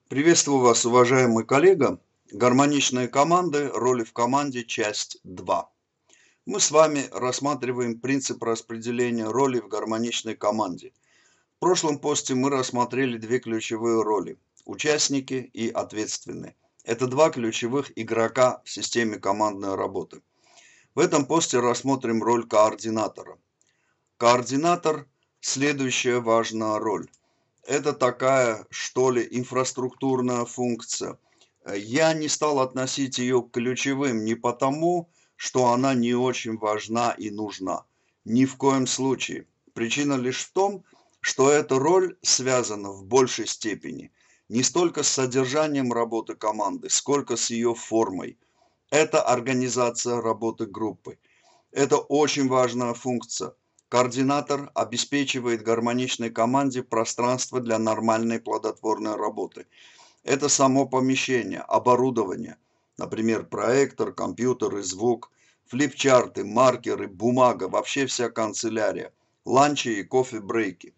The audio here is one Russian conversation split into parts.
Приветствую вас, уважаемый коллега. Гармоничные команды, роли в команде, часть 2. Мы с вами рассматриваем принцип распределения ролей в гармоничной команде. В прошлом посте мы рассмотрели две ключевые роли – участники и ответственные. Это два ключевых игрока в системе командной работы. В этом посте рассмотрим роль координатора. Координатор – следующая важная роль. Это такая, что ли, инфраструктурная функция. Я не стал относить ее к ключевым не потому, что она не очень важна и нужна. Ни в коем случае. Причина лишь в том, что эта роль связана в большей степени не столько с содержанием работы команды, сколько с ее формой. Это организация работы группы. Это очень важная функция. Координатор обеспечивает гармоничной команде пространство для нормальной плодотворной работы. Это само помещение, оборудование, например, проектор, компьютер и звук, флипчарты, маркеры, бумага, вообще вся канцелярия, ланчи и кофе-брейки.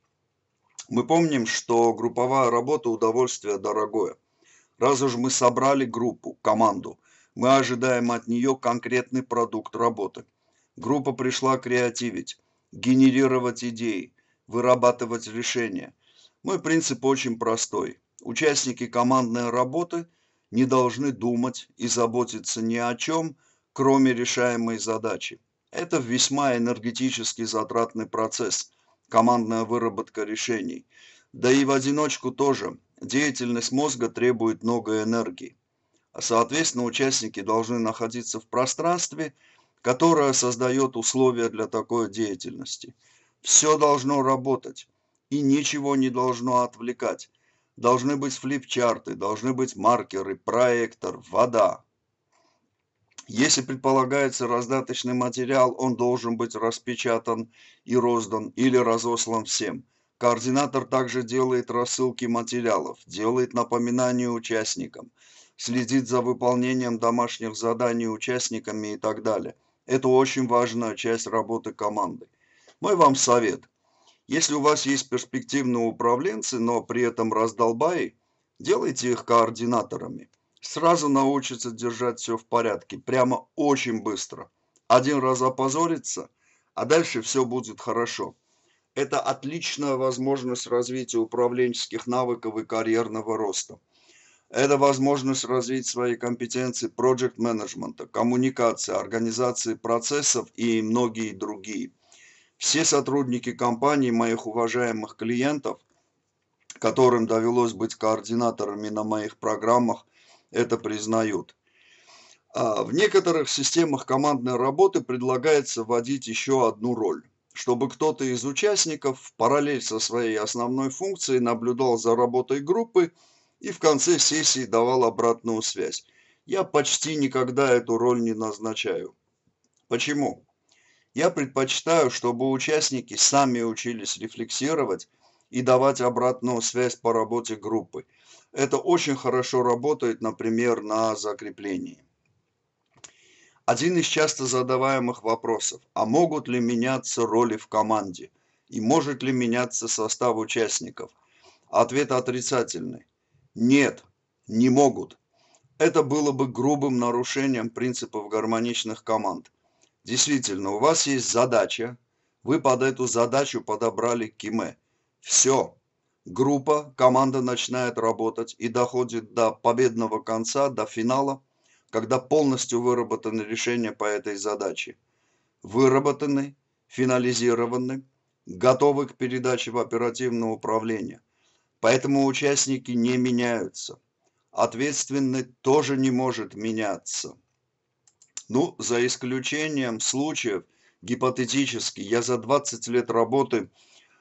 Мы помним, что групповая работа – удовольствие дорогое. Раз уж мы собрали группу, команду, мы ожидаем от нее конкретный продукт работы. Группа пришла креативить, генерировать идеи, вырабатывать решения. Мой принцип очень простой. Участники командной работы не должны думать и заботиться ни о чем, кроме решаемой задачи. Это весьма энергетически затратный процесс, командная выработка решений. Да и в одиночку тоже. Деятельность мозга требует много энергии. А соответственно, участники должны находиться в пространстве, которое создает условия для такой деятельности. Все должно работать, и ничего не должно отвлекать. Должны быть флипчарты, должны быть маркеры, проектор, вода. Если предполагается раздаточный материал, он должен быть распечатан и роздан или разослан всем. Координатор также делает рассылки материалов, делает напоминания участникам, следит за выполнением домашних заданий участниками и так далее. Это очень важная часть работы команды. Мой вам совет. Если у вас есть перспективные управленцы, но при этом раздолбаи, делайте их координаторами. Сразу научатся держать все в порядке, прямо очень быстро. Один раз опозорится, а дальше все будет хорошо. Это отличная возможность развития управленческих навыков и карьерного роста. Это возможность развить свои компетенции проект-менеджмента, коммуникации, организации процессов и многие другие. Все сотрудники компании, моих уважаемых клиентов, которым довелось быть координаторами на моих программах, это признают. В некоторых системах командной работы предлагается вводить еще одну роль, чтобы кто-то из участников в параллель со своей основной функцией наблюдал за работой группы и в конце сессии давал обратную связь. Я почти никогда эту роль не назначаю. Почему? Я предпочитаю, чтобы участники сами учились рефлексировать и давать обратную связь по работе группы. Это очень хорошо работает, например, на закреплении. Один из часто задаваемых вопросов: а могут ли меняться роли в команде? И может ли меняться состав участников? Ответ отрицательный. Нет, не могут. Это было бы грубым нарушением принципов гармоничных команд. Действительно, у вас есть задача, вы под эту задачу подобрали КИМЭ. Все. Группа, команда начинает работать и доходит до победного конца, до финала, когда полностью выработаны решения по этой задаче. Выработаны, финализированы, готовы к передаче в оперативное управление. Поэтому участники не меняются. Ответственный тоже не может меняться. Ну, за исключением случаев, гипотетически, я за 20 лет работы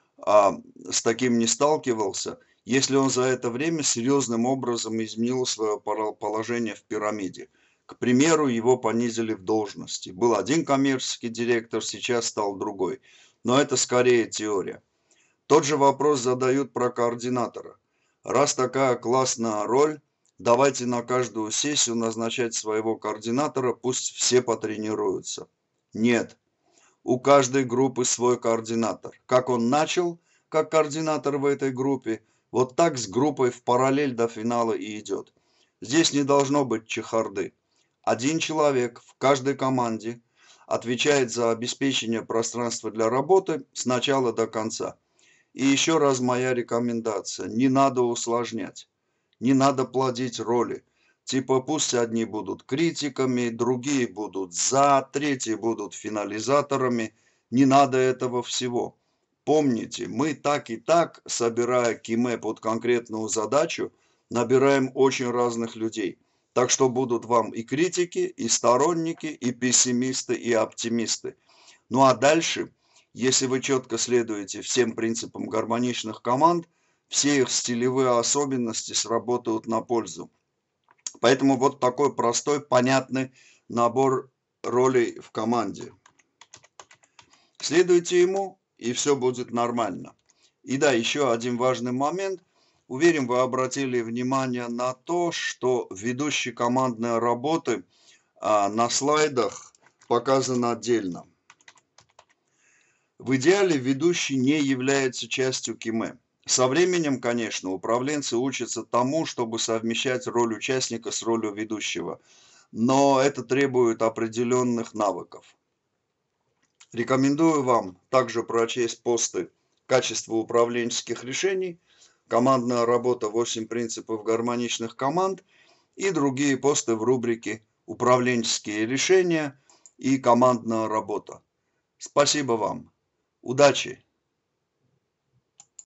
с таким не сталкивался, если он за это время серьезным образом изменил свое положение в пирамиде. К примеру, его понизили в должности. Был один коммерческий директор, сейчас стал другой. Но это скорее теория. Тот же вопрос задают про координатора. Раз такая классная роль, давайте на каждую сессию назначать своего координатора, пусть все потренируются. Нет, у каждой группы свой координатор. Как он начал, как координатор в этой группе, Вот так с группой в параллель до финала и идет. Здесь не должно быть чехарды. Один человек в каждой команде отвечает за обеспечение пространства для работы с начала до конца. И еще раз моя рекомендация. Не надо усложнять. Не надо плодить роли. Типа пусть одни будут критиками, другие будут за, третьи будут финализаторами. Не надо этого всего. Помните, мы так и так, собирая киме под конкретную задачу, набираем очень разных людей. Так что будут вам и критики, и сторонники, и пессимисты, и оптимисты. Ну а дальше, если вы четко следуете всем принципам гармоничных команд, все их стилевые особенности сработают на пользу. Поэтому вот такой простой, понятный набор ролей в команде. Следуйте ему, и все будет нормально. И да, еще один важный момент. Уверен, вы обратили внимание на то, что ведущий командной работы на слайдах показан отдельно. В идеале ведущий не является частью киме. Со временем, конечно, управленцы учатся тому, чтобы совмещать роль участника с ролью ведущего, но это требует определенных навыков. Рекомендую вам также прочесть посты «Качество управленческих решений», «Командная работа. 8 принципов гармоничных команд» и другие посты в рубрике «Управленческие решения» и «Командная работа». Спасибо вам. Удачи!